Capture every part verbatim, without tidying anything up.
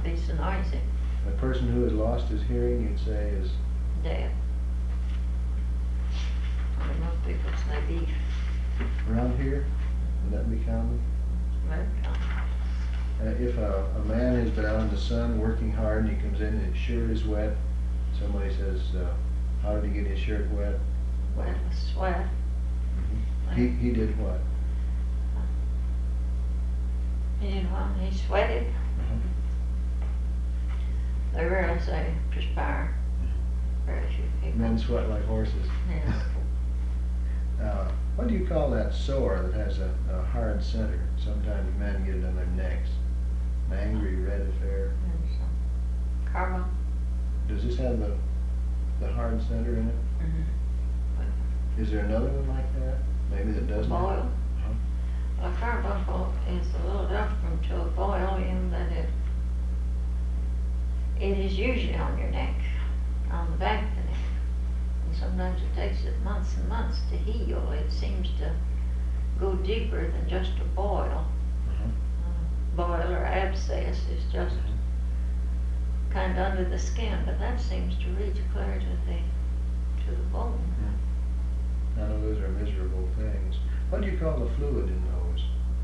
be so noisy. A person who has lost his hearing, you'd say, is Deaf. I mean, most people say beef. around here? Would that be common? Very common. Uh, if a, a man has been out in the sun working hard and he comes in and his shirt is wet, somebody says, uh, how did he get his shirt wet? Wet with sweat. Mm-hmm. He, he did what? You know, he sweated. Uh-huh. They rarely say perspire. Very few people. Men sweat like horses. Yeah. Uh, what do you call that sore that has a, a hard center? Sometimes men get it on their necks. An angry red affair. And some carbon. Does this have the, the hard center in it? Mm-hmm. Is there another one like that? Maybe that doesn't have it? Boil. Uh-huh. Well, a carbuncle is a little different to a boil in that it, it is usually on your neck, on the back of the neck. And sometimes it takes it months and months to heal. It seems to go deeper than just a boil. Uh-huh. Uh, boil or abscess is just kind of under the skin, but that seems to reach clear to the, to the bone. I know those are miserable things. What do you call the fluid in those?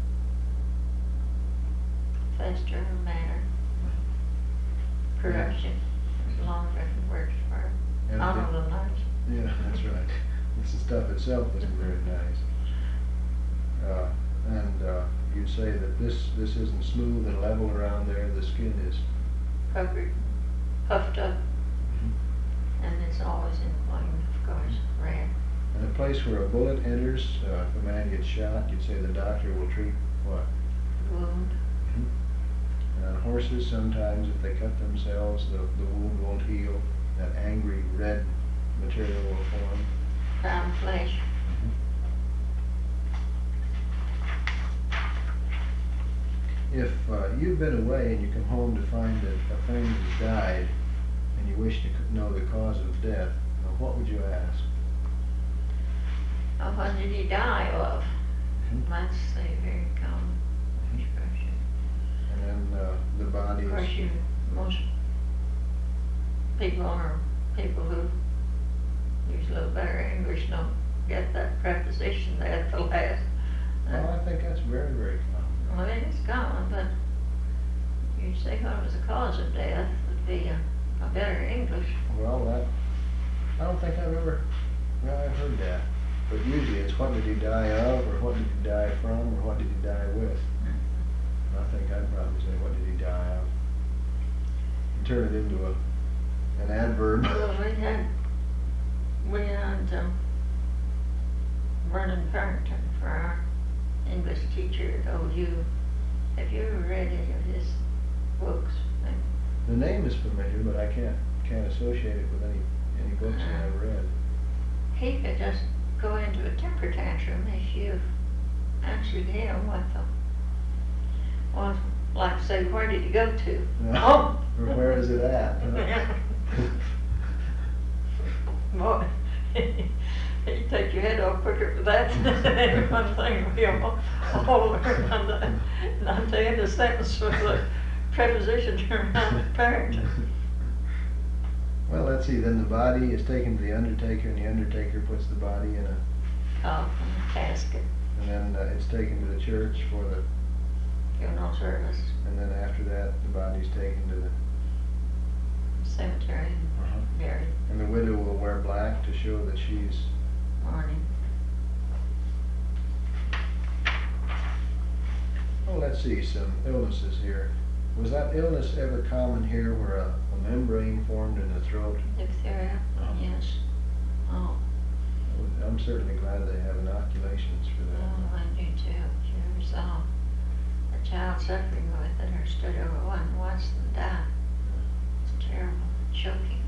Fester or matter. Corruption. There's a lot of different words for it. And Not the- all of them nice. Yeah, that's right. This stuff itself isn't very nice. Uh, and uh, you'd say that this, this isn't smooth and level around there, the skin is. Puckered, puffed up, Mhm. and it's always inflamed, of course, red. And a place where a bullet enters, uh, if a man gets shot, you'd say the doctor will treat what? Wound. And on horses, sometimes if they cut themselves, the, the wound won't heal. That angry red material will form. Brown flesh. If uh, you've been away and you come home to find that a friend has died and you wish to c- know the cause of death, now what would you ask? Oh, what did he die of? Mhm. That's a very common expression. And then uh, the body Of course, is. you, most people are people who use a little better English don't get that preposition there at the last. Well, I think that's very, very common. Well, it is common, but you say what was the cause of death would be a, a better English. Well, that, I don't think I've ever, well, I've heard that. But usually it's what did he die of, or what did he die from, or what did he die with. And I think I'd probably say, what did he die of? And turn it into a, an adverb. Well, we had, we had um, Vernon Farrington for our English teacher at O U. Have you ever read any of his books? The name is familiar, but I can't, can't associate it with any, any books that I've read. He could just go into a temper tantrum if you answered him with a, well, like say, where did you go to? Oh! Or where is it at? Yeah. Boy, you take your head off quicker for that than one thing we all, all around the, not the end of the sentence with a preposition around Farrington. Well, let's see, then the body is taken to the undertaker, and the undertaker puts the body in a, Oh, from the casket, and then uh, it's taken to the church for the, funeral service, and then after that, the body's taken to the, cemetery, uh-huh. buried, And the widow will wear black to show that she's, mourning. oh, let's see, some illnesses here. Was that illness ever common here where a, a membrane formed in the throat? Diphtheria, Uh-huh. yes. Oh, I'm certainly glad they have inoculations for oh, that. I do too. You ever saw a child suffering with it or stood over one and watched them die? It's terrible, choking.